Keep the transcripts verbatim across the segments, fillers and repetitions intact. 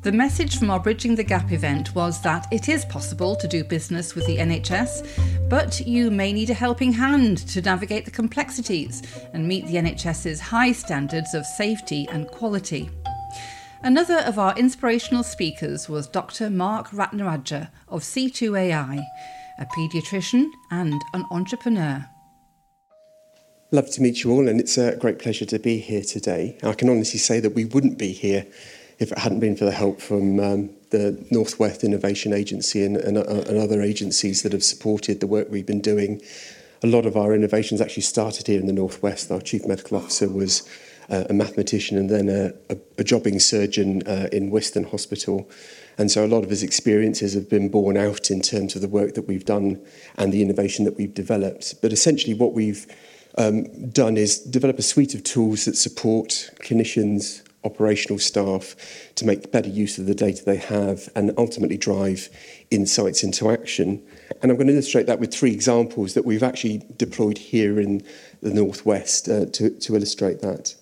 The message from our Bridging the Gap event was that it is possible to do business with the N H S, but you may need a helping hand to navigate the complexities and meet the NHS's high standards of safety and quality. Another of our inspirational speakers was Doctor Mark Ratnaraja of C two A I, a paediatrician and an entrepreneur. Love to meet you all, and it's a great pleasure to be here today. I can honestly say that we wouldn't be here if it hadn't been for the help from um, the Northwest Innovation Agency and, and, uh, and other agencies that have supported the work we've been doing. A lot of our innovations actually started here in the Northwest. Our Chief Medical Officer was uh, a mathematician and then a, a, a jobbing surgeon uh, in Western Hospital. And so a lot of his experiences have been borne out in terms of the work that we've done and the innovation that we've developed. But essentially what we've um, done is develop a suite of tools that support clinicians, operational staff to make better use of the data they have and ultimately drive insights into action. And I'm going to illustrate that with three examples that we've actually deployed here in the Northwest uh, to, to illustrate that.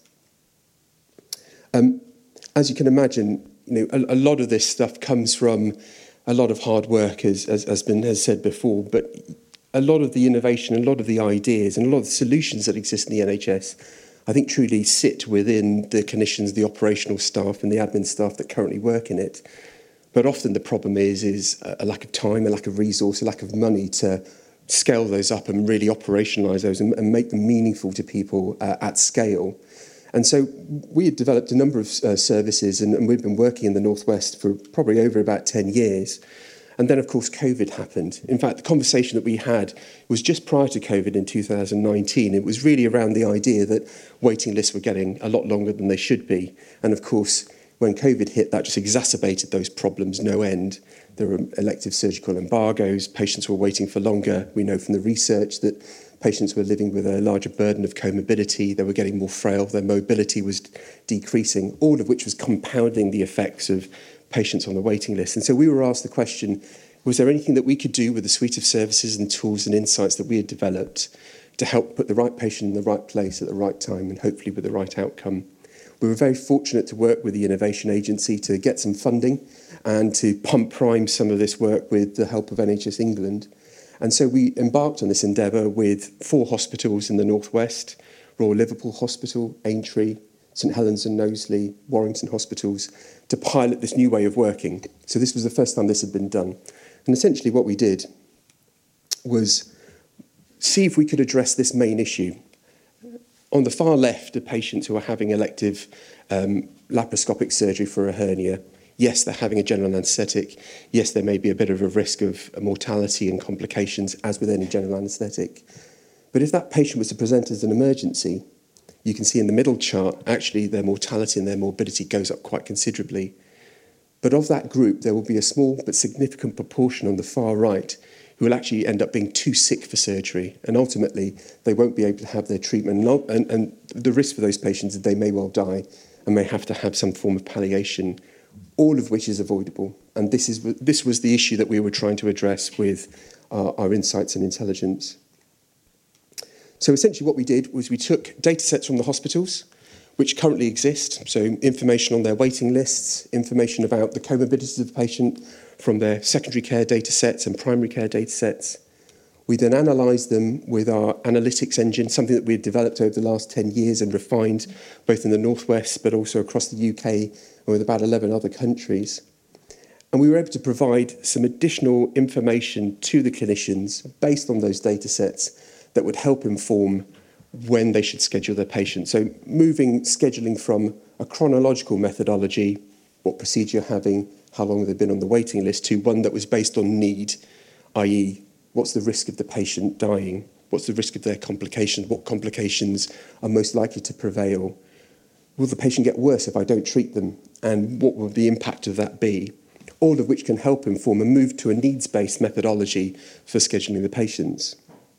Um, as you can imagine, you know, a, a lot of this stuff comes from a lot of hard work, as, as has been has said before, but a lot of the innovation, a lot of the ideas and a lot of the solutions that exist in the N H S I think truly sit within the clinicians, the operational staff and the admin staff that currently work in it. But often the problem is, is a lack of time, a lack of resource, a lack of money to scale those up and really operationalise those and, and make them meaningful to people uh, at scale. And so we had developed a number of uh, services and, and we've been working in the Northwest for probably over about ten years. And then, of course, COVID happened. In fact, the conversation that we had was just prior to COVID in two thousand nineteen. It was really around the idea that waiting lists were getting a lot longer than they should be. And, of course, when COVID hit, that just exacerbated those problems no end. There were elective surgical embargoes. Patients were waiting for longer. We know from the research that patients were living with a larger burden of comorbidity. They were getting more frail. Their mobility was decreasing, all of which was compounding the effects of patients on the waiting list. And so we were asked the question, was there anything that we could do with the suite of services and tools and insights that we had developed to help put the right patient in the right place at the right time and hopefully with the right outcome? We were very fortunate to work with the Innovation Agency to get some funding and to pump prime some of this work with the help of N H S England. And so we embarked on this endeavour with four hospitals in the Northwest, Royal Liverpool Hospital, Aintree, St Helens and Knowsley, Warrington Hospitals, to pilot this new way of working. So this was the first time this had been done. And essentially what we did was see if we could address this main issue. On the far left are patients who are having elective um, laparoscopic surgery for a hernia. Yes, they're having a general anaesthetic. Yes, there may be a bit of a risk of mortality and complications, as with any general anaesthetic. But if that patient was to present as an emergency, you can see in the middle chart, actually their mortality and their morbidity goes up quite considerably. But of that group, there will be a small but significant proportion on the far right who will actually end up being too sick for surgery. And ultimately, they won't be able to have their treatment. And, and the risk for those patients is they may well die and may have to have some form of palliation, all of which is avoidable. And this, is, this was the issue that we were trying to address with our, our insights and intelligence. So essentially what we did was we took data sets from the hospitals, which currently exist, so information on their waiting lists, information about the comorbidities of the patient from their secondary care data sets and primary care data sets. We then analysed them with our analytics engine, something that we had developed over the last ten years and refined both in the Northwest but also across the U K and with about eleven other countries. And we were able to provide some additional information to the clinicians based on those data sets that would help inform when they should schedule their patient. So moving scheduling from a chronological methodology, what procedure you're having, how long they've been on the waiting list, to one that was based on need, that is, what's the risk of the patient dying, what's the risk of their complications, what complications are most likely to prevail, will the patient get worse if I don't treat them, and what will the impact of that be? All of which can help inform a move to a needs-based methodology for scheduling the patients.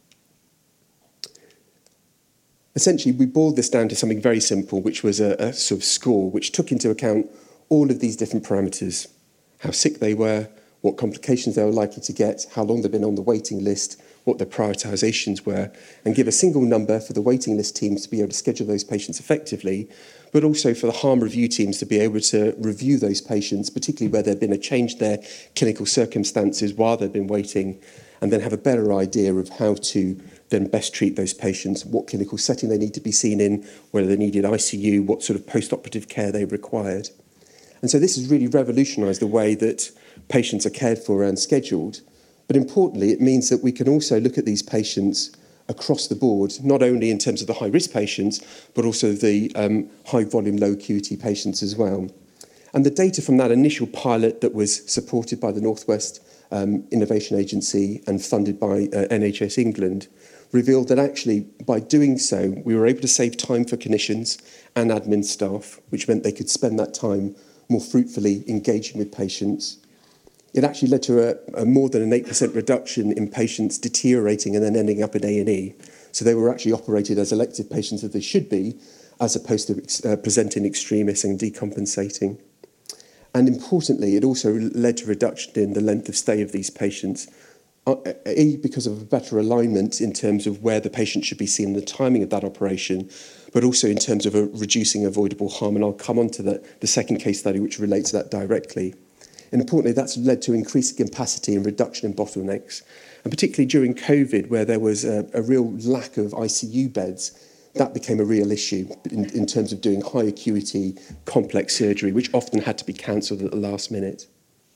Essentially, we boiled this down to something very simple, which was a, a sort of score, which took into account all of these different parameters: how sick they were, what complications they were likely to get, how long they've been on the waiting list, what their prioritisations were, and give a single number for the waiting list teams to be able to schedule those patients effectively, but also for the harm review teams to be able to review those patients, particularly where there had been a change in their clinical circumstances while they've been waiting, and then have a better idea of how to then best treat those patients, what clinical setting they need to be seen in, whether they needed I C U, what sort of post-operative care they required. And so this has really revolutionised the way that patients are cared for and scheduled. But importantly, it means that we can also look at these patients across the board, not only in terms of the high-risk patients, but also the um, high-volume, low-acuity patients as well. And the data from that initial pilot that was supported by the North West um, Innovation Agency and funded by uh, N H S England revealed that actually, by doing so, we were able to save time for clinicians and admin staff, which meant they could spend that time more fruitfully engaging with patients. It actually led to a, a more than an eight percent reduction in patients deteriorating and then ending up in A and E. So they were actually operated as elective patients as they should be, as opposed to uh, presenting extremis and decompensating. And importantly, it also led to a reduction in the length of stay of these patients, A, because of a better alignment in terms of where the patient should be seen and the timing of that operation, but also in terms of a reducing avoidable harm. And I'll come on to the, the second case study, which relates to that directly. And importantly, that's led to increasing capacity and reduction in bottlenecks. And particularly during COVID, where there was a, a real lack of I C U beds, that became a real issue in, in terms of doing high acuity, complex surgery, which often had to be cancelled at the last minute.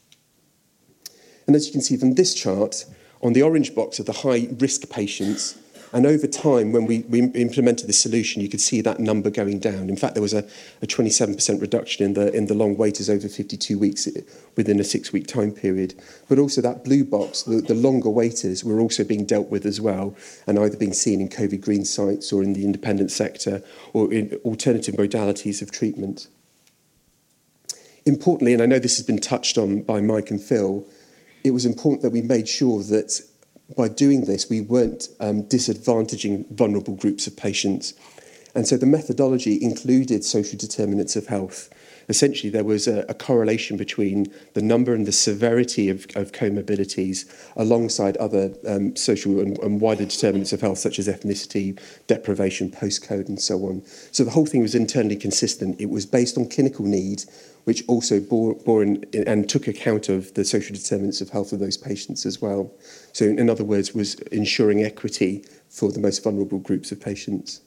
And as you can see from this chart, on the orange box are the high-risk patients. And over time, when we, we implemented this solution, you could see that number going down. In fact, there was a, a twenty-seven percent reduction in the, in the long waiters over fifty-two weeks within a six-week time period. But also that blue box, the, the longer waiters, were also being dealt with as well, and either being seen in COVID green sites or in the independent sector or in alternative modalities of treatment. Importantly, and I know this has been touched on by Mike and Phil, it was important that we made sure that by doing this, we weren't um, disadvantaging vulnerable groups of patients. And so the methodology included social determinants of health. Essentially, there was a, a correlation between the number and the severity of, of comorbidities alongside other um, social and, and wider determinants of health, such as ethnicity, deprivation, postcode, and so on. So the whole thing was internally consistent. It was based on clinical need, which also bore, bore in, and took account of the social determinants of health of those patients as well. So in other words, was ensuring equity for the most vulnerable groups of patients.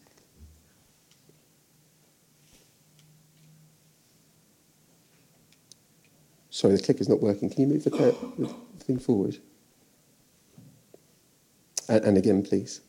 Sorry, the clicker's not working. Can you move the, the thing forward? And, and again, please.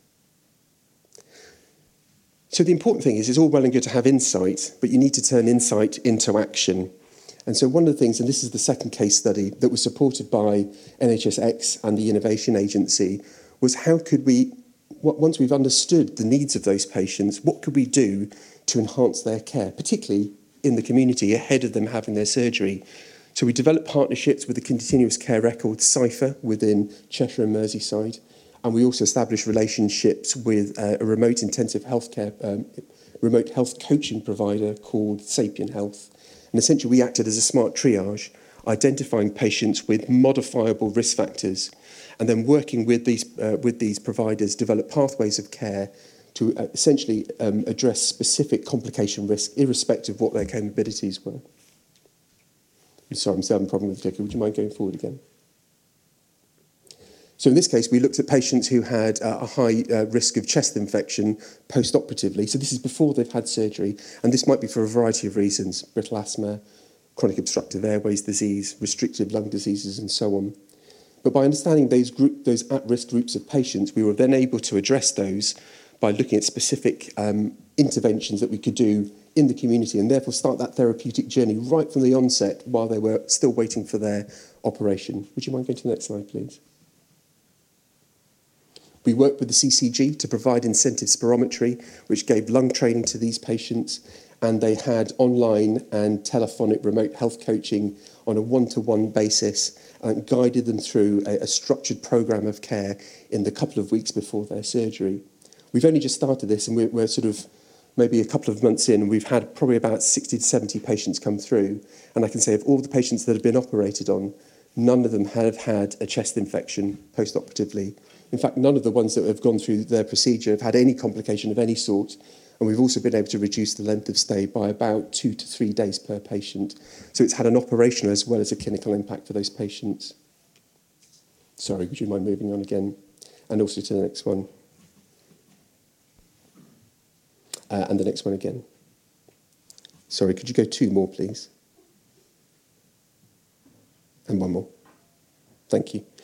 So the important thing is, it's all well and good to have insight, but you need to turn insight into action. And so one of the things, and this is the second case study that was supported by N H S X and the Innovation Agency, was how could we, once we've understood the needs of those patients, what could we do to enhance their care, particularly in the community ahead of them having their surgery? So we developed partnerships with the Continuous Care Record Cypher within Cheshire and Merseyside, and we also established relationships with uh, a remote intensive healthcare, um, remote health coaching provider called Sapien Health. And essentially we acted as a smart triage, identifying patients with modifiable risk factors, and then working with these, uh, with these providers, develop pathways of care to uh, essentially um, address specific complication risk, irrespective of what their comorbidities were. Sorry, I'm still having a problem with the clicker. Would you mind going forward again? So in this case, we looked at patients who had uh, a high uh, risk of chest infection post-operatively. So this is before they've had surgery, and this might be for a variety of reasons: brittle asthma, chronic obstructive airways disease, restricted lung diseases, and so on. But by understanding those, group, those at-risk groups of patients, we were then able to address those by looking at specific um, interventions that we could do in the community, and therefore start that therapeutic journey right from the onset while they were still waiting for their operation. Would you mind going to the next slide, please? We worked with the C C G to provide incentive spirometry, which gave lung training to these patients, and they had online and telephonic remote health coaching on a one-to-one basis and guided them through a, a structured programme of care in the couple of weeks before their surgery. We've only just started this, and we're, we're sort of maybe a couple of months in, and we've had probably about sixty to seventy patients come through. And I can say of all the patients that have been operated on, None of them have had a chest infection post-operatively. In fact, none of the ones that have gone through their procedure have had any complication of any sort. And we've also been able to reduce the length of stay by about two to three days per patient. So it's had an operational as well as a clinical impact for those patients. Sorry, would you mind moving on again? And also to the next one. Uh, and the next one again. Sorry, could you go two more, please? And one more. Thank you.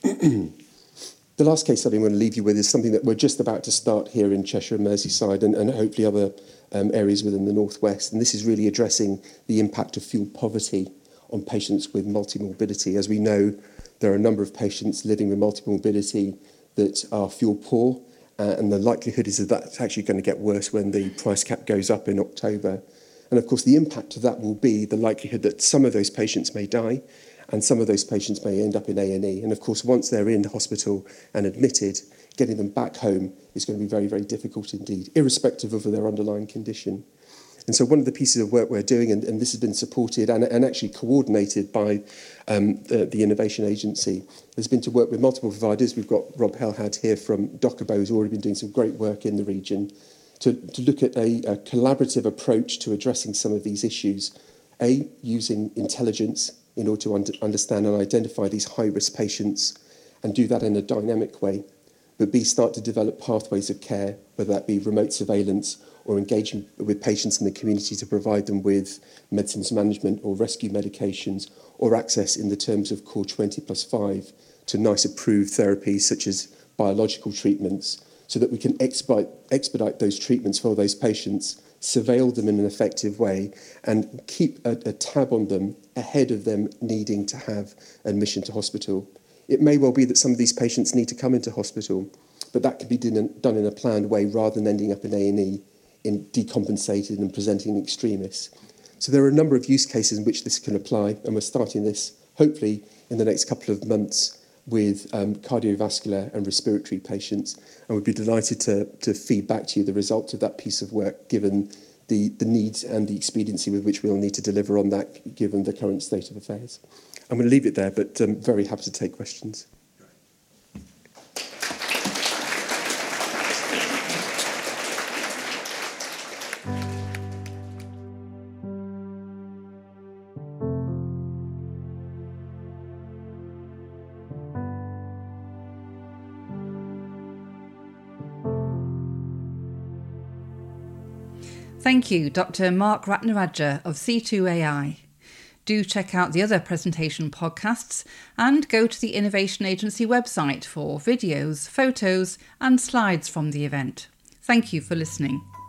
The last case study I'm going to leave you with is something that we're just about to start here in Cheshire and Merseyside and, and hopefully other um, areas within the North West. And this is really addressing the impact of fuel poverty on patients with multimorbidity. As we know, there are a number of patients living with multimorbidity that are fuel poor, uh, and the likelihood is that that's actually going to get worse when the price cap goes up in October. And of course, the impact of that will be the likelihood that some of those patients may die, and some of those patients may end up in A and E. And of course, once they're in hospital and admitted, getting them back home is going to be very, very difficult indeed, irrespective of their underlying condition. And so one of the pieces of work we're doing, and, and this has been supported and, and actually coordinated by um, the, the Innovation Agency, has been to work with multiple providers. We've got Rob Helhad here from Dockerbo, who's already been doing some great work in the region, to, to look at a, a collaborative approach to addressing some of these issues. A, using intelligence in order to under, understand and identify these high-risk patients and do that in a dynamic way. But B, start to develop pathways of care, whether that be remote surveillance or engaging with patients in the community to provide them with medicines management or rescue medications or access in the terms of Core twenty plus five to NICE approved therapies such as biological treatments so that we can expedite, expedite those treatments for those patients, surveil them in an effective way and keep a, a tab on them ahead of them needing to have admission to hospital. It may well be that some of these patients need to come into hospital, but that can be done, done in a planned way rather than ending up in A and E in decompensated and presenting extremists. So there are a number of use cases in which this can apply, and we're starting this hopefully in the next couple of months with um, cardiovascular and respiratory patients, and we'd be delighted to, to feed back to you the results of that piece of work, given the, the needs and the expediency with which we'll need to deliver on that, given the current state of affairs. I'm going to leave it there, but I'm um, very happy to take questions. Thank you, Doctor Mark Ratnaraja of C two A I. Do check out the other presentation podcasts and go to the Innovation Agency website for videos, photos and slides from the event. Thank you for listening.